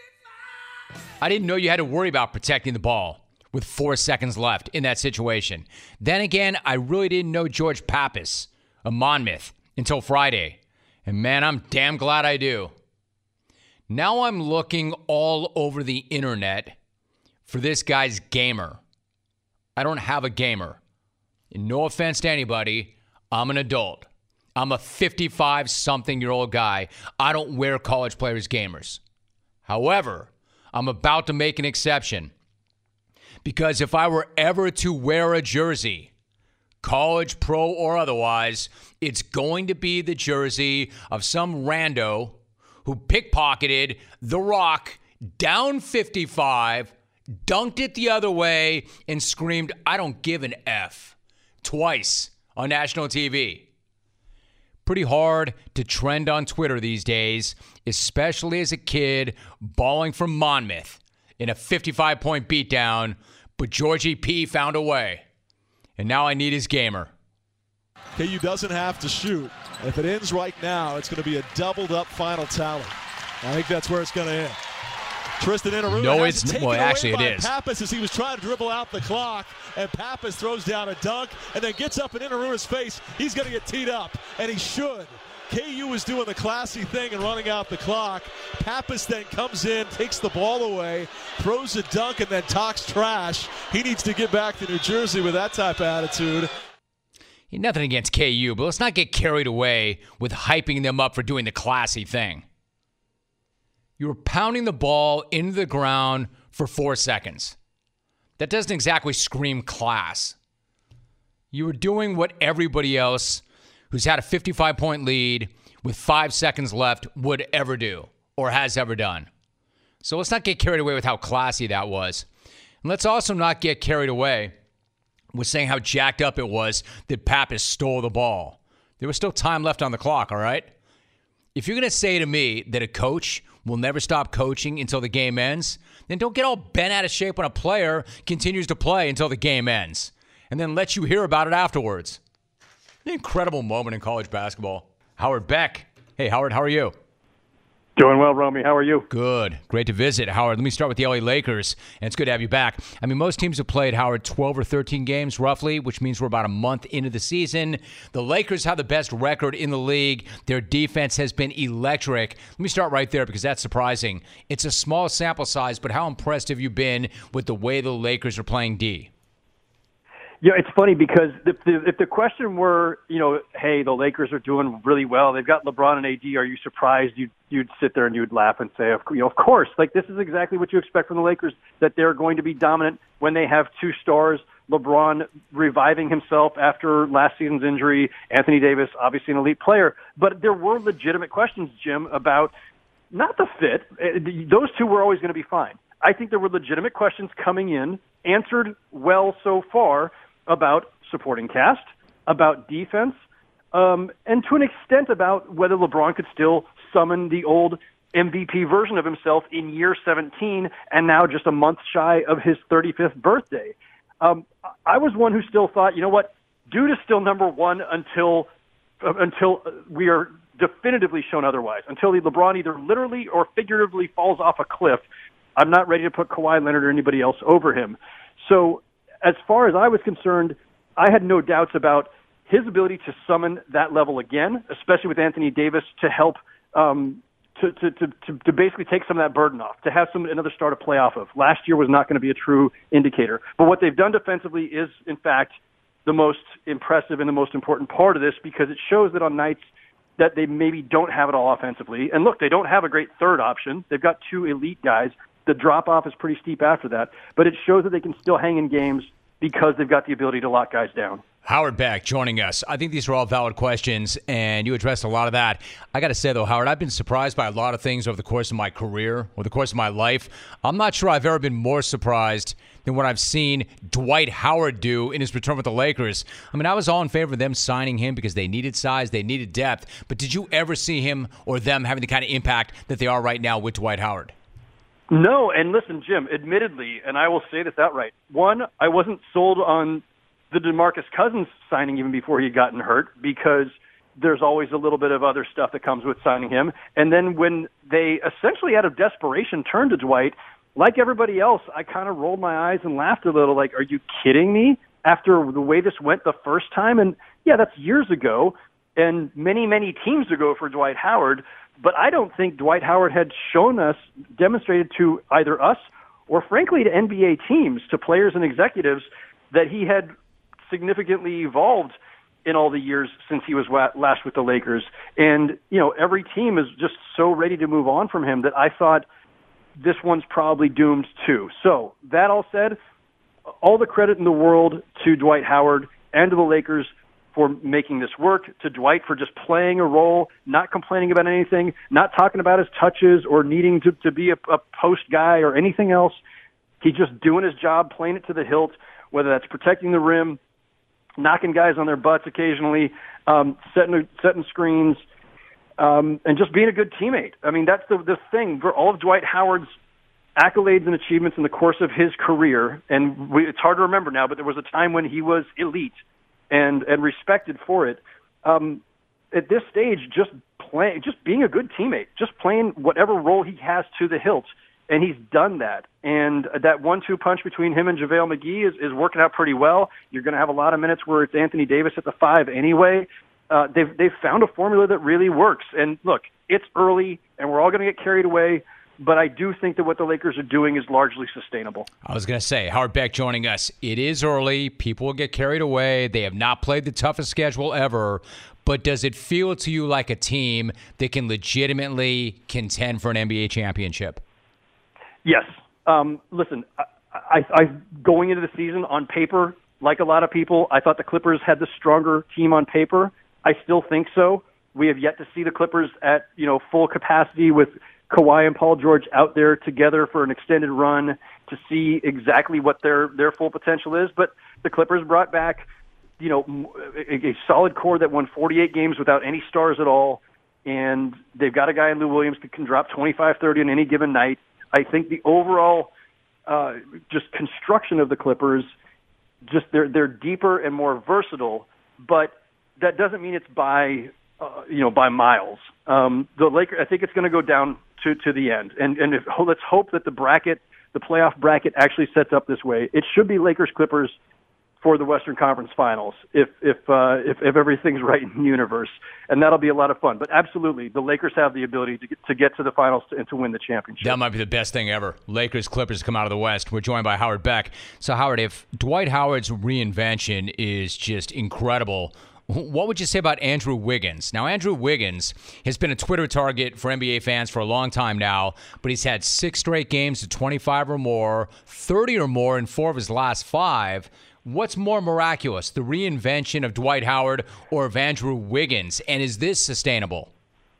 I didn't know you had to worry about protecting the ball with four seconds left in that situation. Then again, I really didn't know George Pappas, a Monmouth, until Friday. And man, I'm damn glad I do. Now I'm looking all over the internet for this guy's gamer. I don't have a gamer. And no offense to anybody, I'm an adult. I'm a fifty-five-something-year-old guy. I don't wear college players' gamers. However, I'm about to make an exception. Because if I were ever to wear a jersey, college, pro, or otherwise, it's going to be the jersey of some rando who pickpocketed the rock down fifty-five, dunked it the other way, and screamed, "I don't give an F," twice on national T V. Pretty hard to trend on Twitter these days, especially as a kid bawling from Monmouth in a fifty-five point beatdown, but Georgie P found a way. And now I need his gamer. K U doesn't have to shoot. If it ends right now, it's going to be a doubled-up final tally. I think that's where it's going to end. Tristan Inaruta no, has it's taken well, away actually by it is. Pappas as he was trying to dribble out the clock, and Pappas throws down a dunk and then gets up in Inaruta's face. He's going to get teed up, and he should. K U is doing the classy thing and running out the clock. Pappas then comes in, takes the ball away, throws a dunk, and then talks trash. He needs to get back to New Jersey with that type of attitude. Nothing against K U, but let's not get carried away with hyping them up for doing the classy thing. You were pounding the ball into the ground for four seconds. That doesn't exactly scream class. You were doing what everybody else who's had a fifty-five point lead with five seconds left would ever do or has ever done. So let's not get carried away with how classy that was. And let's also not get carried away with saying how jacked up it was that Pappas stole the ball. There was still time left on the clock, all right? If you're going to say to me that a coach will never stop coaching until the game ends, then don't get all bent out of shape when a player continues to play until the game ends and then let you hear about it afterwards. An incredible moment in college basketball. Howard Beck. Hey, Howard, how are you? Doing well, Romy. How are you? Good. Great to visit, Howard. Let me start with the L A Lakers, and it's good to have you back. I mean, most teams have played, Howard, twelve or thirteen games roughly, which means we're about a month into the season. The Lakers have the best record in the league. Their defense has been electric. Let me start right there because that's surprising. It's a small sample size, but how impressed have you been with the way the Lakers are playing D? Yeah, it's funny because if the, if the question were, you know, hey, the Lakers are doing really well. They've got LeBron and A D. Are you surprised? You'd, you'd sit there and you'd laugh and say, you know, of course. Like, this is exactly what you expect from the Lakers, that they're going to be dominant when they have two stars. LeBron reviving himself after last season's injury. Anthony Davis, obviously an elite player. But there were legitimate questions, Jim, about not the fit. Those two were always going to be fine. I think there were legitimate questions coming in, answered well so far, about supporting cast, about defense, um, and to an extent about whether LeBron could still summon the old M V P version of himself in year seventeen and now just a month shy of his thirty-fifth birthday. Um, I was one who still thought, you know what, dude is still number one until uh, until we are definitively shown otherwise. Until LeBron either literally or figuratively falls off a cliff, I'm not ready to put Kawhi Leonard or anybody else over him. So as far as I was concerned, I had no doubts about his ability to summon that level again, especially with Anthony Davis to help um, to, to, to, to, to basically take some of that burden off, to have some another star to play off of. Last year was not going to be a true indicator. But what they've done defensively is, in fact, the most impressive and the most important part of this, because it shows that on nights that they maybe don't have it all offensively. And look, they don't have a great third option. They've got two elite guys. The drop-off is pretty steep after that. But it shows that they can still hang in games because they've got the ability to lock guys down. Howard Beck joining us. I think these are all valid questions, and you addressed a lot of that. I got to say, though, Howard, I've been surprised by a lot of things over the course of my career, over the course of my life. I'm not sure I've ever been more surprised than what I've seen Dwight Howard do in his return with the Lakers. I mean, I was all in favor of them signing him because they needed size, they needed depth. But did you ever see him or them having the kind of impact that they are right now with Dwight Howard? No, and listen, Jim, admittedly, and I will say this outright, one, I wasn't sold on the DeMarcus Cousins signing even before he had gotten hurt, because there's always a little bit of other stuff that comes with signing him. And then when they essentially out of desperation turned to Dwight, like everybody else, I kind of rolled my eyes and laughed a little, like, are you kidding me? After the way this went the first time, and yeah, that's years ago, and many, many teams ago for Dwight Howard, but I don't think Dwight Howard had shown us, demonstrated to either us or frankly to N B A teams, to players and executives, that he had significantly evolved in all the years since he was last with the Lakers. And, you know, every team is just so ready to move on from him that I thought this one's probably doomed too. So that all said, all the credit in the world to Dwight Howard and to the Lakers for making this work, to Dwight for just playing a role, not complaining about anything, not talking about his touches or needing to, to be a, a post guy or anything else. He's just doing his job, playing it to the hilt, whether that's protecting the rim, knocking guys on their butts occasionally, um, setting setting screens, um, and just being a good teammate. I mean, that's the the thing for all of Dwight Howard's accolades and achievements in the course of his career. And we, it's hard to remember now, but there was a time when he was elite and and respected for it. Um, at this stage, just playing, just being a good teammate, just playing whatever role he has to the hilt. And he's done that. And that one two punch between him and JaVale McGee is, is working out pretty well. You're going to have a lot of minutes where it's Anthony Davis at the five anyway. Uh, they've, they've found a formula that really works. And look, it's early, and we're all going to get carried away. But I do think that what the Lakers are doing is largely sustainable. I was going to say, Howard Beck joining us. It is early. People will get carried away. They have not played the toughest schedule ever. But does it feel to you like a team that can legitimately contend for an N B A championship? Yes. Um, listen, I, I, I going into the season on paper, like a lot of people, I thought the Clippers had the stronger team on paper. I still think so. We have yet to see the Clippers at, you know, full capacity with Kawhi and Paul George out there together for an extended run to see exactly what their, their full potential is. But the Clippers brought back, you know, a, a solid core that won forty-eight games without any stars at all. And they've got a guy in Lou Williams that can drop twenty-five, thirty on any given night. I think the overall uh, just construction of the Clippers, just they're they're deeper and more versatile, but that doesn't mean it's by uh, you know by miles. Um, the Lakers, I think it's going to go down to, to the end, and and if, let's hope that the bracket, the playoff bracket, actually sets up this way. It should be Lakers Clippers for the Western Conference Finals, if if, uh, if if everything's right in the universe, and that'll be a lot of fun. But absolutely, the Lakers have the ability to get to, get to the finals to, and to win the championship. That might be the best thing ever. Lakers Clippers come out of the West. We're joined by Howard Beck. So Howard, if Dwight Howard's reinvention is just incredible, what would you say about Andrew Wiggins? Now, Andrew Wiggins has been a Twitter target for N B A fans for a long time now, but he's had six straight games of twenty-five or more, thirty or more in four of his last five. What's more miraculous, the reinvention of Dwight Howard or of Andrew Wiggins? And is this sustainable?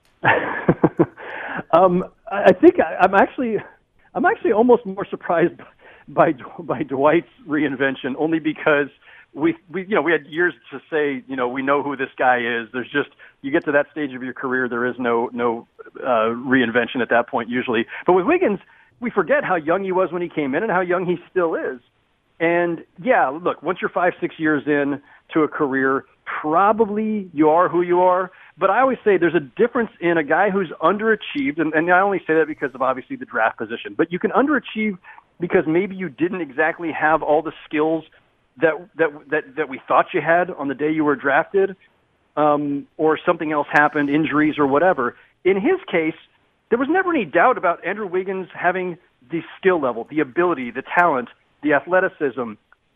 um, I think I, I'm actually, I'm actually almost more surprised by by Dwight's reinvention, only because we, we, you know, we had years to say, you know, we know who this guy is. There's just, you get to that stage of your career, there is no no uh, reinvention at that point usually. But with Wiggins, we forget how young he was when he came in and how young he still is. And, yeah, look, once you're five, six years in to a career, probably you are who you are. But I always say there's a difference in a guy who's underachieved, and, and I only say that because of obviously the draft position, but you can underachieve because maybe you didn't exactly have all the skills that that that, that we thought you had on the day you were drafted, um, or something else happened, injuries or whatever. In his case, there was never any doubt about Andrew Wiggins having the skill level, the ability, the talent, the athleticism,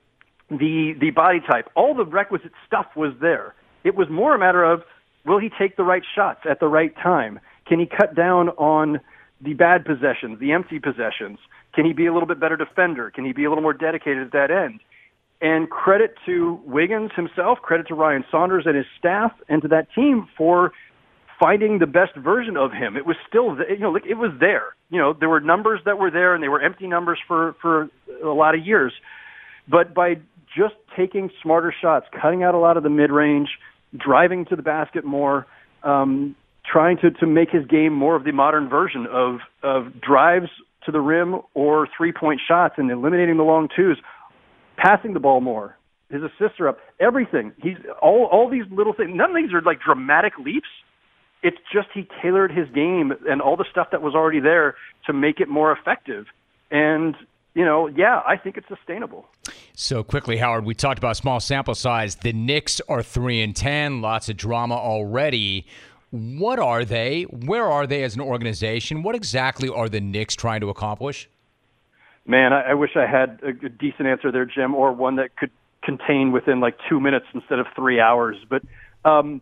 the the body type. All the requisite stuff was there. It was more a matter of, will he take the right shots at the right time? Can he cut down on the bad possessions, the empty possessions? Can he be a little bit better defender? Can he be a little more dedicated at that end? And credit to Wiggins himself, credit to Ryan Saunders and his staff, and to that team for finding the best version of him. It was still, you know, it was there. You know, there were numbers that were there, and they were empty numbers for, for a lot of years. But by just taking smarter shots, cutting out a lot of the mid-range, driving to the basket more, um, trying to, to make his game more of the modern version of, of drives to the rim or three-point shots and eliminating the long twos, passing the ball more, his assists are up, everything. He's all all these little things. None of these are like dramatic leaps. It's just he tailored his game and all the stuff that was already there to make it more effective. And, you know, yeah, I think it's sustainable. So quickly, Howard, we talked about small sample size. The Knicks are three and ten, lots of drama already. What are they? Where are they as an organization? What exactly are the Knicks trying to accomplish? Man, I, I wish I had a, a decent answer there, Jim, or one that could contain within like two minutes instead of three hours. But um,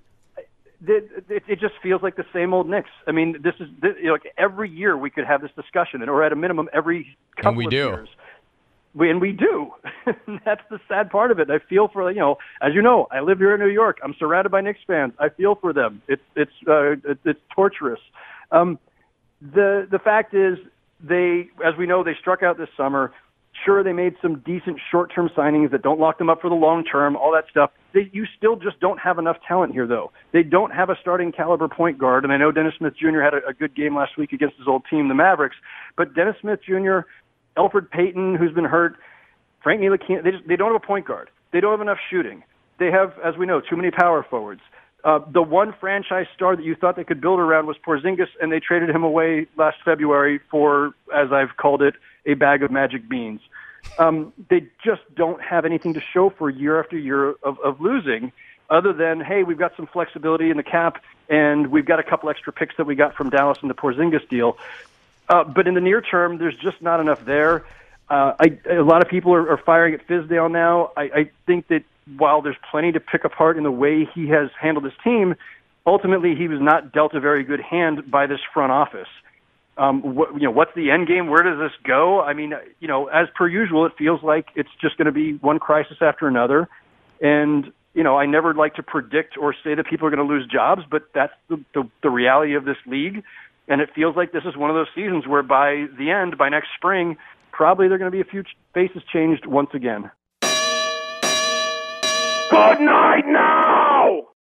it, it, it just feels like the same old Knicks. I mean, this is this, you know, like every year we could have this discussion, or at a minimum every couple and we of do. years. We, and we do. That's the sad part of it. I feel for, you know, as you know, I live here in New York. I'm surrounded by Knicks fans. I feel for them. It's it's uh, it's, it's torturous. Um, the the fact is, they, as we know, they struck out this summer. Sure, they made some decent short-term signings that don't lock them up for the long term, all that stuff. They, you still just don't have enough talent here, though. They don't have a starting caliber point guard, and I know Dennis Smith Junior had a, a good game last week against his old team, the Mavericks, but Dennis Smith Junior, Elfrid Payton, who's been hurt, Frank Ntilikina, they, just, they don't have a point guard. They don't have enough shooting. They have, as we know, too many power forwards. Uh, the one franchise star that you thought they could build around was Porzingis, and they traded him away last February for, as I've called it, a bag of magic beans. Um, they just don't have anything to show for year after year of, of losing, other than, hey, we've got some flexibility in the cap, and we've got a couple extra picks that we got from Dallas in the Porzingis deal. Uh, but in the near term, there's just not enough there. Uh, I, a lot of people are, are firing at Fizdale now. I, I think that while there's plenty to pick apart in the way he has handled his team, ultimately he was not dealt a very good hand by this front office. Um, what, you know, what's the end game? Where does this go? I mean, you know, as per usual, it feels like it's just going to be one crisis after another. And, you know, I never like to predict or say that people are going to lose jobs, but that's the, the, the reality of this league. And it feels like this is one of those seasons where by the end, by next spring, probably there are going to be a few faces changed once again. Good night,